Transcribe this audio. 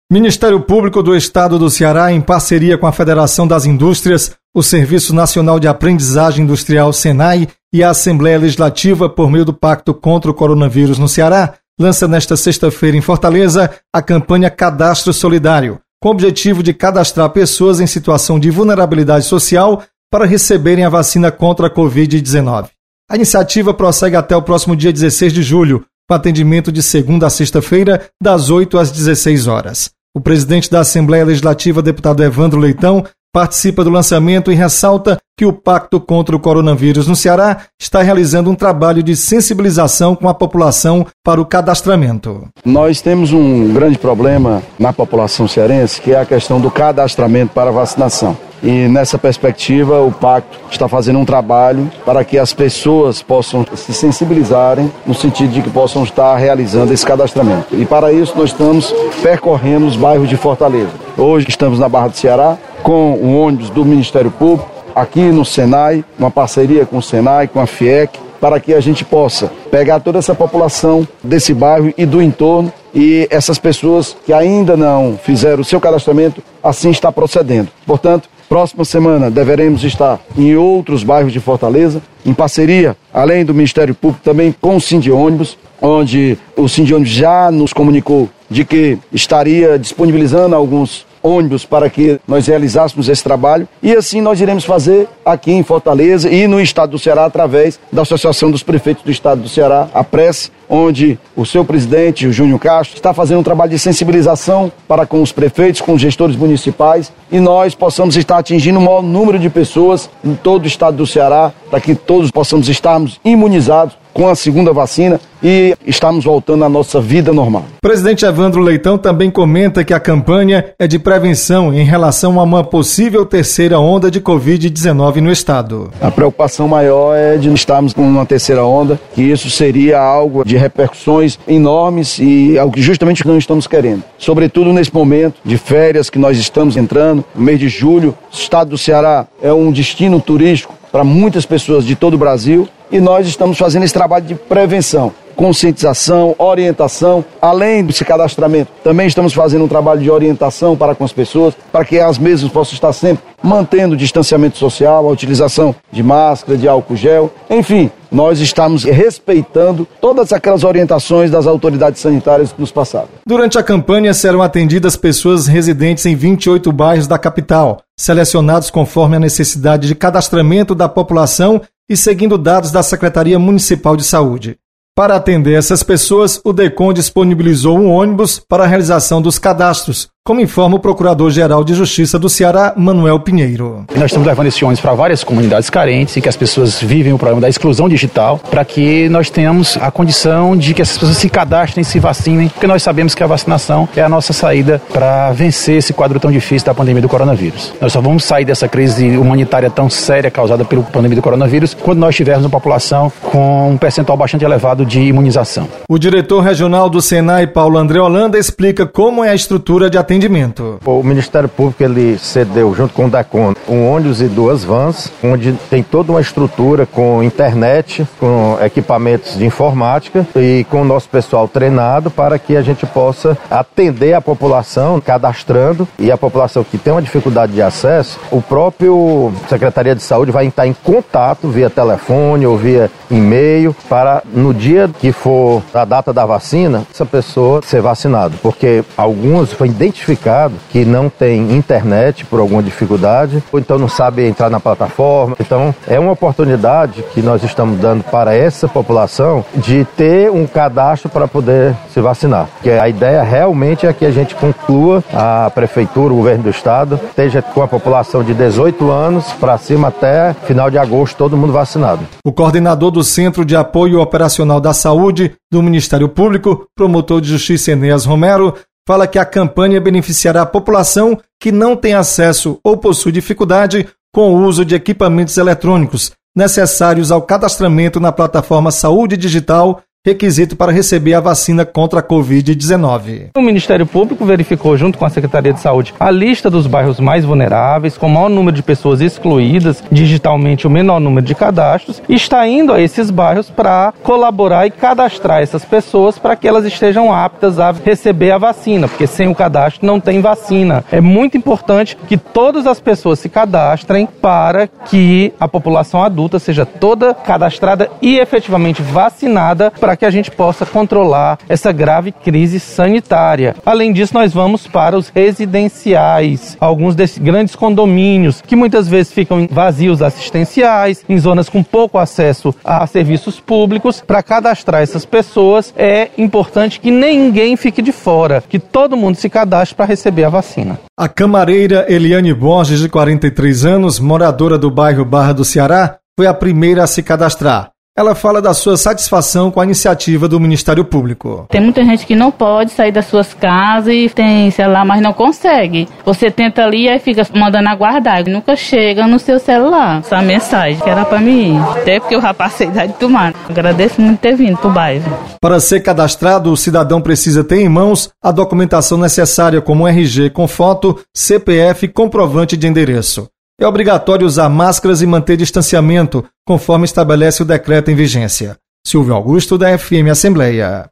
Ministério Público do Estado do Ceará, em parceria com a Federação das Indústrias, o Serviço Nacional de Aprendizagem Industrial SENAI e a Assembleia Legislativa, por meio do Pacto contra o Coronavírus no Ceará, lança nesta sexta-feira em Fortaleza a campanha Cadastro Solidário, com o objetivo de cadastrar pessoas em situação de vulnerabilidade social para receberem a vacina contra a Covid-19. A iniciativa prossegue até o próximo dia 16 de julho, com atendimento de segunda a sexta-feira, das 8 às 16 horas. O presidente da Assembleia Legislativa, deputado Evandro Leitão, participa do lançamento e ressalta que o Pacto contra o Coronavírus no Ceará está realizando um trabalho de sensibilização com a população para o cadastramento. Nós temos um grande problema na população cearense, que é a questão do cadastramento para vacinação. E nessa perspectiva, o Pacto está fazendo um trabalho para que as pessoas possam se sensibilizarem no sentido de que possam estar realizando esse cadastramento. E para isso nós estamos percorrendo os bairros de Fortaleza. Hoje estamos na Barra do Ceará com um ônibus do Ministério Público, aqui no SENAI, uma parceria com o SENAI, com a FIEC, para que a gente possa pegar toda essa população desse bairro e do entorno e essas pessoas que ainda não fizeram o seu cadastramento, assim está procedendo. Portanto, próxima semana deveremos estar em outros bairros de Fortaleza, em parceria, além do Ministério Público, também com o Sindiônibus, onde o Sindiônibus já nos comunicou de que estaria disponibilizando alguns ônibus para que nós realizássemos esse trabalho, e assim nós iremos fazer aqui em Fortaleza e no estado do Ceará através da Associação dos Prefeitos do Estado do Ceará, a PRES, onde o seu presidente, o Júnior Castro, está fazendo um trabalho de sensibilização para com os prefeitos, com os gestores municipais, e nós possamos estar atingindo o maior número de pessoas em todo o estado do Ceará, para que todos possamos estarmos imunizados com a segunda vacina e estamos voltando à nossa vida normal. O presidente Evandro Leitão também comenta que a campanha é de prevenção em relação a uma possível terceira onda de Covid-19 no estado. A preocupação maior é de estarmos com uma terceira onda, que isso seria algo de repercussões enormes e algo que justamente não estamos querendo. Sobretudo nesse momento de férias que nós estamos entrando, no mês de julho, o estado do Ceará é um destino turístico para muitas pessoas de todo o Brasil, e nós estamos fazendo esse trabalho de prevenção, conscientização, orientação, além desse cadastramento. Também estamos fazendo um trabalho de orientação para com as pessoas, para que as mesmas possam estar sempre mantendo o distanciamento social, a utilização de máscara, de álcool gel, enfim, nós estamos respeitando todas aquelas orientações das autoridades sanitárias que nos passaram. Durante a campanha serão atendidas pessoas residentes em 28 bairros da capital, selecionados conforme a necessidade de cadastramento da população e seguindo dados da Secretaria Municipal de Saúde. Para atender essas pessoas, o DECOM disponibilizou um ônibus para a realização dos cadastros, como informa o Procurador-Geral de Justiça do Ceará, Manuel Pinheiro. Nós estamos levando esse ônibus para várias comunidades carentes e que as pessoas vivem o problema da exclusão digital, para que nós tenhamos a condição de que essas pessoas se cadastrem, se vacinem, porque nós sabemos que a vacinação é a nossa saída para vencer esse quadro tão difícil da pandemia do coronavírus. Nós só vamos sair dessa crise humanitária tão séria causada pela pandemia do coronavírus quando nós tivermos uma população com um percentual bastante elevado de imunização. O diretor regional do SENAI, Paulo André Holanda, explica como é a estrutura de atendimento. O Ministério Público ele cedeu, junto com o DECOM, um ônibus e 2 vans, onde tem toda uma estrutura com internet, com equipamentos de informática e com o nosso pessoal treinado para que a gente possa atender a população cadastrando, e a população que tem uma dificuldade de acesso, o próprio Secretaria de Saúde vai estar em contato via telefone ou via e-mail para, no dia que for a data da vacina, essa pessoa ser vacinada, porque alguns foi identificado que não tem internet por alguma dificuldade, ou então não sabe entrar na plataforma. Então, é uma oportunidade que nós estamos dando para essa população de ter um cadastro para poder se vacinar. Porque a ideia realmente é que a gente conclua, a Prefeitura, o Governo do Estado, esteja com a população de 18 anos para cima até final de agosto, todo mundo vacinado. O coordenador do Centro de Apoio Operacional da Saúde do Ministério Público, promotor de Justiça Enéas Romero, fala que a campanha beneficiará a população que não tem acesso ou possui dificuldade com o uso de equipamentos eletrônicos necessários ao cadastramento na plataforma Saúde Digital requisito para receber a vacina contra a Covid-19. O Ministério Público verificou, junto com a Secretaria de Saúde, a lista dos bairros mais vulneráveis, com o maior número de pessoas excluídas, digitalmente o menor número de cadastros, e está indo a esses bairros para colaborar e cadastrar essas pessoas para que elas estejam aptas a receber a vacina, porque sem o cadastro não tem vacina. É muito importante que todas as pessoas se cadastrem para que a população adulta seja toda cadastrada e efetivamente vacinada para que a gente possa controlar essa grave crise sanitária. Além disso, nós vamos para os residenciais, alguns desses grandes condomínios que muitas vezes ficam vazios assistenciais, em zonas com pouco acesso a serviços públicos. Para cadastrar essas pessoas, é importante que ninguém fique de fora, que todo mundo se cadastre para receber a vacina. A camareira Eliane Borges, de 43 anos, moradora do bairro Barra do Ceará, foi a primeira a se cadastrar. Ela fala da sua satisfação com a iniciativa do Ministério Público. Tem muita gente que não pode sair das suas casas e tem celular, mas não consegue. Você tenta ali e fica mandando aguardar. Nunca chega no seu celular essa mensagem que era para mim ir. Até porque eu já passei a idade de tomar. Agradeço muito ter vindo para o bairro. Para ser cadastrado, o cidadão precisa ter em mãos a documentação necessária como RG com foto, CPF e comprovante de endereço. É obrigatório usar máscaras e manter distanciamento, conforme estabelece o decreto em vigência. Silvio Augusto, da FM Assembleia.